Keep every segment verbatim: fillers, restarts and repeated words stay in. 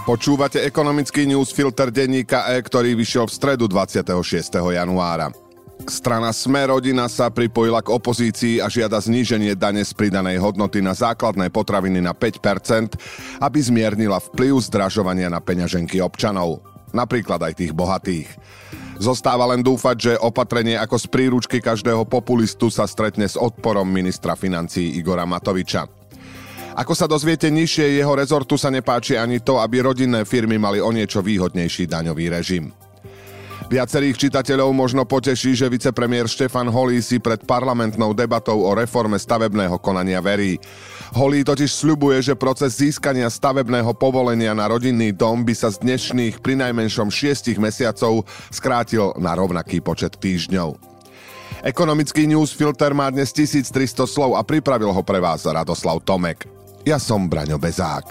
Počúvate ekonomický newsfilter denníka E, ktorý vyšiel v stredu dvadsiateho šiesteho januára. Strana Sme rodina sa pripojila k opozícii a žiada zníženie dane z pridanej hodnoty na základné potraviny na päť percent, aby zmiernila vplyv zdražovania na peňaženky občanov, napríklad aj tých bohatých. Zostáva len dúfať, že opatrenie ako z príručky každého populistu sa stretne s odporom ministra financií Igora Matoviča. Ako sa dozviete nižšie, jeho rezortu sa nepáči ani to, aby rodinné firmy mali o niečo výhodnejší daňový režim. Viacerých čitateľov možno poteší, že vicepremiér Štefan Holý si pred parlamentnou debatou o reforme stavebného konania verí. Holý totiž sľubuje, že proces získania stavebného povolenia na rodinný dom by sa z dnešných prinajmenšom šiestich mesiacov skrátil na rovnaký počet týždňov. Ekonomický newsfilter má dnes tisíctristo slov a pripravil ho pre vás Radoslav Tomek. Ja som Braňo Bezák.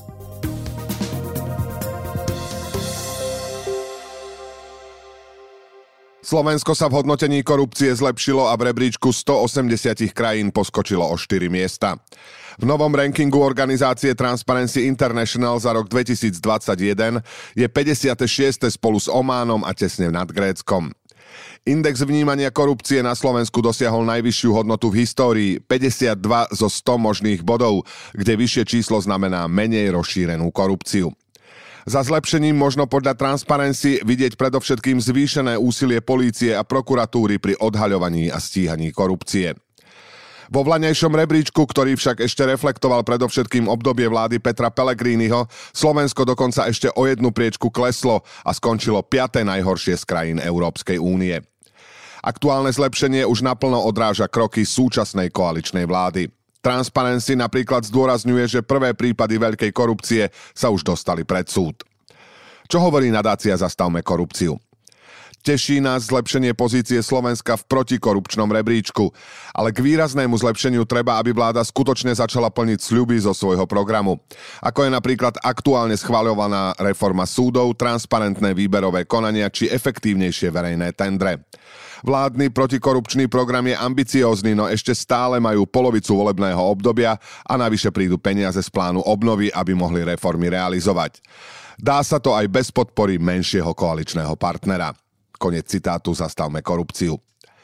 Slovensko sa v hodnotení korupcie zlepšilo a v rebríčku stoosemdesiat krajín poskočilo o štyri miesta. V novom rankingu organizácie Transparency International za rok dvetisícdvadsaťjeden je päťdesiate šieste spolu s Ománom a tesne nad Gréckom. Index vnímania korupcie na Slovensku dosiahol najvyššiu hodnotu v histórii, päťdesiatdva zo sto možných bodov, kde vyššie číslo znamená menej rozšírenú korupciu. Za zlepšením možno podľa Transparency vidieť predovšetkým zvýšené úsilie polície a prokuratúry pri odhaľovaní a stíhaní korupcie. Vo vlaňajšom rebríčku, ktorý však ešte reflektoval predovšetkým obdobie vlády Petra Pellegriniho, Slovensko dokonca ešte o jednu priečku kleslo a skončilo piate najhoršie z krajín Európskej únie. Aktuálne zlepšenie už naplno odráža kroky súčasnej koaličnej vlády. Transparency napríklad zdôrazňuje, že prvé prípady veľkej korupcie sa už dostali pred súd. Čo hovorí nadácia Zastavme korupciu? Teší nás zlepšenie pozície Slovenska v protikorupčnom rebríčku, ale k výraznému zlepšeniu treba, aby vláda skutočne začala plniť sľuby zo svojho programu. Ako je napríklad aktuálne schvaľovaná reforma súdov, transparentné výberové konania či efektívnejšie verejné tendre. Vládny protikorupčný program je ambiciózny, no ešte stále majú polovicu volebného obdobia a navyše prídu peniaze z plánu obnovy, aby mohli reformy realizovať. Dá sa to aj bez podpory menšieho koaličného partnera. Koniec citátu Zastavme korupciu.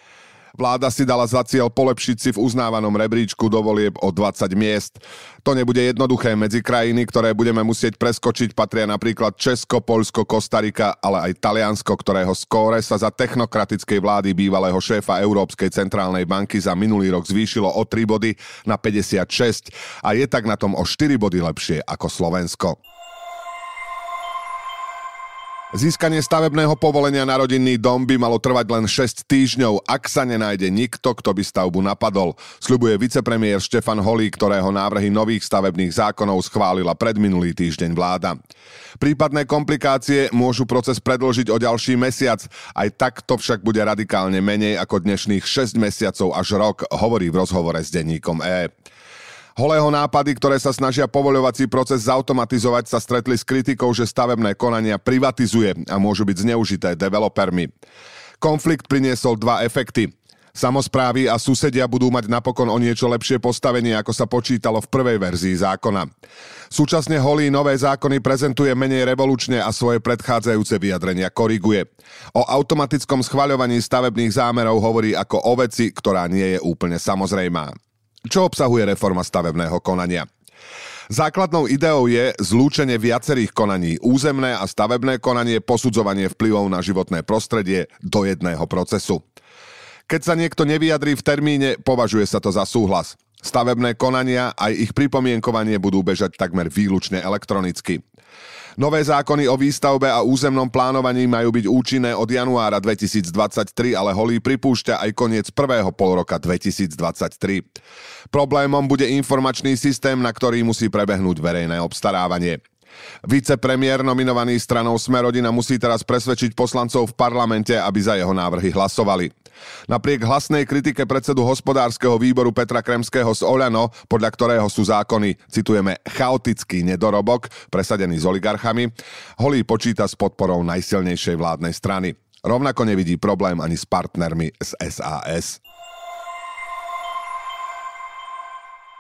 Vláda si dala za cieľ polepšiť si v uznávanom rebríčku do volieb o dvadsať miest. To nebude jednoduché. Medzi krajiny, ktoré budeme musieť preskočiť, patria napríklad Česko, Poľsko, Kostarika, ale aj Taliansko, ktorého skóre sa za technokratickej vlády bývalého šéfa Európskej centrálnej banky za minulý rok zvýšilo o tri body na päťdesiatšesť a je tak na tom o štyri body lepšie ako Slovensko. Získanie stavebného povolenia na rodinný dom by malo trvať len šesť týždňov, ak sa nenájde nikto, kto by stavbu napadol, sľubuje vicepremiér Štefan Holý, ktorého návrhy nových stavebných zákonov schválila predminulý týždeň vláda. Prípadné komplikácie môžu proces predĺžiť o ďalší mesiac, aj tak to však bude radikálne menej ako dnešných šesť mesiacov až rok, hovorí v rozhovore s denníkom E. Holého nápady, ktoré sa snažia povoľovací proces zautomatizovať, sa stretli s kritikou, že stavebné konania privatizuje a môžu byť zneužité developermi. Konflikt priniesol dva efekty. Samosprávy a susedia budú mať napokon o niečo lepšie postavenie, ako sa počítalo v prvej verzii zákona. Súčasne Holý nové zákony prezentuje menej revolučne a svoje predchádzajúce vyjadrenia koriguje. O automatickom schvaľovaní stavebných zámerov hovorí ako o veci, ktorá nie je úplne samozrejmá. Čo obsahuje reforma stavebného konania? Základnou ideou je zlúčenie viacerých konaní, územné a stavebné konanie, posudzovanie vplyvov na životné prostredie do jedného procesu. Keď sa niekto nevyjadrí v termíne, považuje sa to za súhlas. Stavebné konania aj ich pripomienkovanie budú bežať takmer výlučne elektronicky. Nové zákony o výstavbe a územnom plánovaní majú byť účinné od januára dvetisícdvadsaťtri, ale Holý pripúšťa aj koniec prvého polroka dvetisícdvadsaťtri. Problémom bude informačný systém, na ktorý musí prebehnúť verejné obstarávanie. Vicepremiér nominovaný stranou Sme rodina musí teraz presvedčiť poslancov v parlamente, aby za jeho návrhy hlasovali. Napriek hlasnej kritike predsedu hospodárskeho výboru Petra Kremského z Oľano, podľa ktorého sú zákony, citujeme, chaotický nedorobok, presadený s oligarchami, Holý počíta s podporou najsilnejšej vládnej strany. Rovnako nevidí problém ani s partnermi z es a es.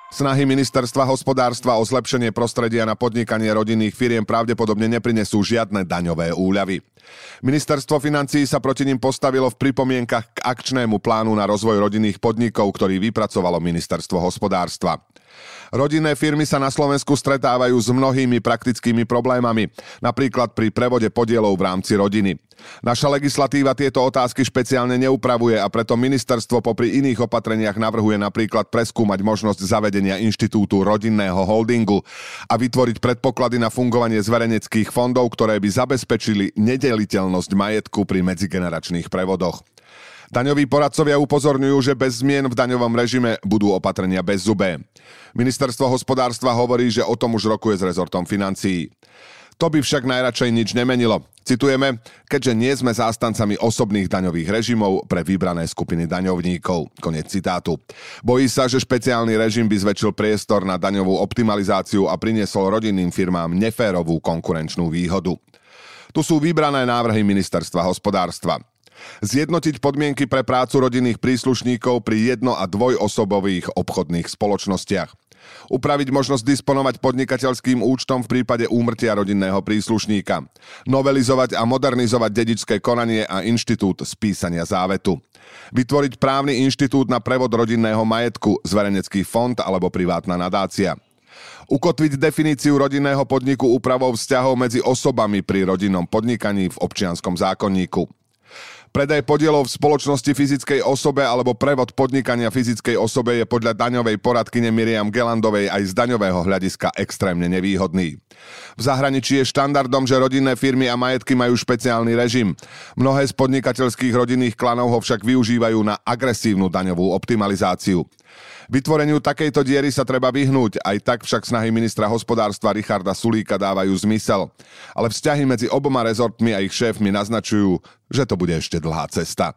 Snahy ministerstva hospodárstva o zlepšenie prostredia na podnikanie rodinných firiem pravdepodobne neprinesú žiadne daňové úľavy. Ministerstvo financií sa proti nim postavilo v pripomienkach k akčnému plánu na rozvoj rodinných podnikov, ktorý vypracovalo ministerstvo hospodárstva. Rodinné firmy sa na Slovensku stretávajú s mnohými praktickými problémami, napríklad pri prevode podielov v rámci rodiny. Naša legislatíva tieto otázky špeciálne neupravuje a preto ministerstvo popri iných opatreniach navrhuje napríklad preskúmať možnosť zavedenia inštitútu rodinného holdingu a vytvoriť predpoklady na fungovanie zverejneckých fondov, ktoré by zabezpečili nedeliteľnosť majetku pri medzigeneračných prevodoch. Daňoví poradcovia upozorňujú, že bez zmien v daňovom režime budú opatrenia bezzubé. Ministerstvo hospodárstva hovorí, že o tom už rokuje s rezortom financií. To by však najradšej nič nemenilo. Citujeme, keďže nie sme zástancami osobných daňových režimov pre vybrané skupiny daňovníkov. Koniec citátu. Bojí sa, že špeciálny režim by zväčšil priestor na daňovú optimalizáciu a priniesol rodinným firmám neférovú konkurenčnú výhodu. Tu sú vybrané návrhy ministerstva hospodárstva. Zjednotiť podmienky pre prácu rodinných príslušníkov pri jedno- a dvojosobových obchodných spoločnostiach. Upraviť možnosť disponovať podnikateľským účtom v prípade úmrtia rodinného príslušníka. Novelizovať a modernizovať dedičské konanie a inštitút spísania závetu. Vytvoriť právny inštitút na prevod rodinného majetku, zverejnecký fond alebo privátna nadácia. Ukotviť definíciu rodinného podniku úpravou vzťahov medzi osobami pri rodinnom podnikaní v občianskom zákonníku. Predaj podielov v spoločnosti fyzickej osobe alebo prevod podnikania fyzickej osobe je podľa daňovej poradkyne Miriam Gelandovej aj z daňového hľadiska extrémne nevýhodný. V zahraničí je štandardom, že rodinné firmy a majetky majú špeciálny režim. Mnohé z podnikateľských rodinných klanov ho však využívajú na agresívnu daňovú optimalizáciu. Vytvoreniu takejto diery sa treba vyhnúť, aj tak však snahy ministra hospodárstva Richarda Sulíka dávajú zmysel. Ale vzťahy medzi oboma rezortmi a ich šéfmi naznačujú, že to bude ešte dlhá cesta.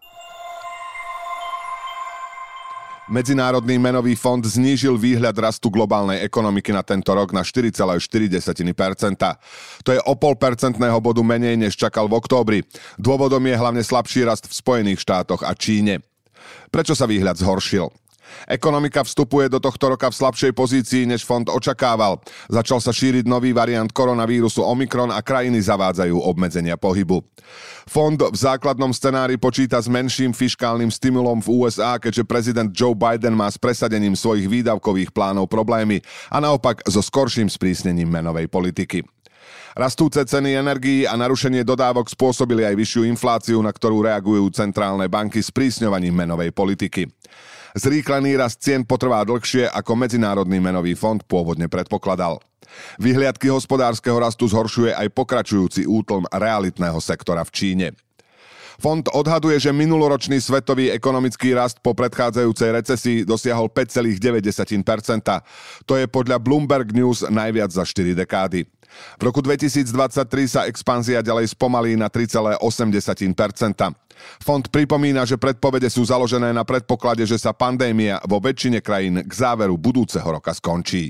Medzinárodný menový fond znížil výhľad rastu globálnej ekonomiky na tento rok na štyri celé štyri percenta. To je o pol percentného bodu menej, než čakal v októbri. Dôvodom je hlavne slabší rast v Spojených štátoch a Číne. Prečo sa výhľad zhoršil? Ekonomika vstupuje do tohto roka v slabšej pozícii, než fond očakával. Začal sa šíriť nový variant koronavírusu Omikron a krajiny zavádzajú obmedzenia pohybu. Fond v základnom scenári počíta s menším fiškálnym stimulom v ú es á, keďže prezident Joe Biden má s presadením svojich výdavkových plánov problémy a naopak so skorším sprísnením menovej politiky. Rastúce ceny energií a narušenie dodávok spôsobili aj vyššiu infláciu, na ktorú reagujú centrálne banky sprísňovaním menovej politiky. Zrýchlený rast cien potrvá dlhšie, ako Medzinárodný menový fond pôvodne predpokladal. Vyhliadky hospodárskeho rastu zhoršuje aj pokračujúci útlm realitného sektora v Číne. Fond odhaduje, že minuloročný svetový ekonomický rast po predchádzajúcej recesii dosiahol päť celá deväť percenta. To je podľa Bloomberg News najviac za štyri dekády. V roku dvetisícdvadsaťtri sa expanzia ďalej spomalí na tri celá osem percenta. Fond pripomína, že predpovede sú založené na predpoklade, že sa pandémia vo väčšine krajín k záveru budúceho roka skončí.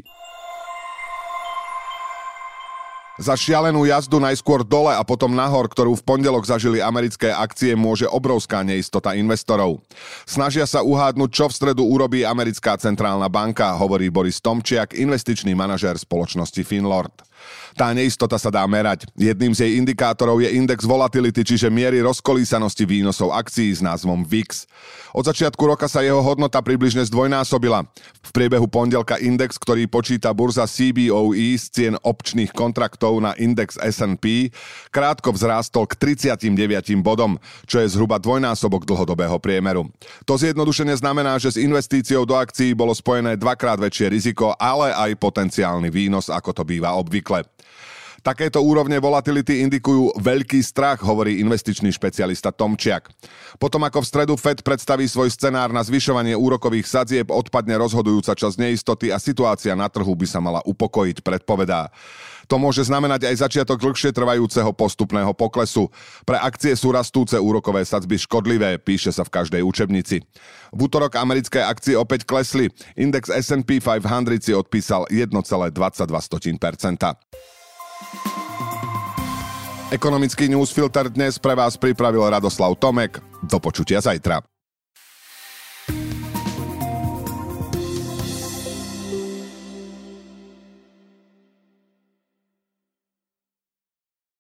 Za šialenú jazdu najskôr dole a potom nahor, ktorú v pondelok zažili americké akcie, môže obrovská neistota investorov. Snažia sa uhádnuť, čo v stredu urobí americká centrálna banka, hovorí Boris Tomčiak, investičný manažér spoločnosti Finlord. Tá neistota sa dá merať. Jedným z jej indikátorov je index volatility, čiže miery rozkolísanosti výnosov akcií s názvom vé í iks. Od začiatku roka sa jeho hodnota približne zdvojnásobila. V priebehu pondelka index, ktorý počíta burza cé bé ó é z cien opčných kontraktov na index es end pí, krátko vzrástol k tridsiatim deviatim bodom, čo je zhruba dvojnásobok dlhodobého priemeru. To zjednodušene znamená, že s investíciou do akcií bolo spojené dvakrát väčšie riziko, ale aj potenciálny výnos, ako to býva obvykle. Takéto úrovne volatility indikujú veľký strach, hovorí investičný špecialista Tomčiak. Potom ako v stredu Fed predstaví svoj scenár na zvyšovanie úrokových sadzieb, odpadne rozhodujúca časť neistoty a situácia na trhu by sa mala upokojiť, predpovedá. To môže znamenať aj začiatok dlhšie trvajúceho postupného poklesu. Pre akcie sú rastúce úrokové sadzby škodlivé, píše sa v každej učebnici. V útorok americké akcie opäť klesli. Index es end pí päťsto si odpísal jeden celá dvadsaťdva percenta. Ekonomický newsfilter dnes pre vás pripravil Radoslav Tomek. Do počutia zajtra.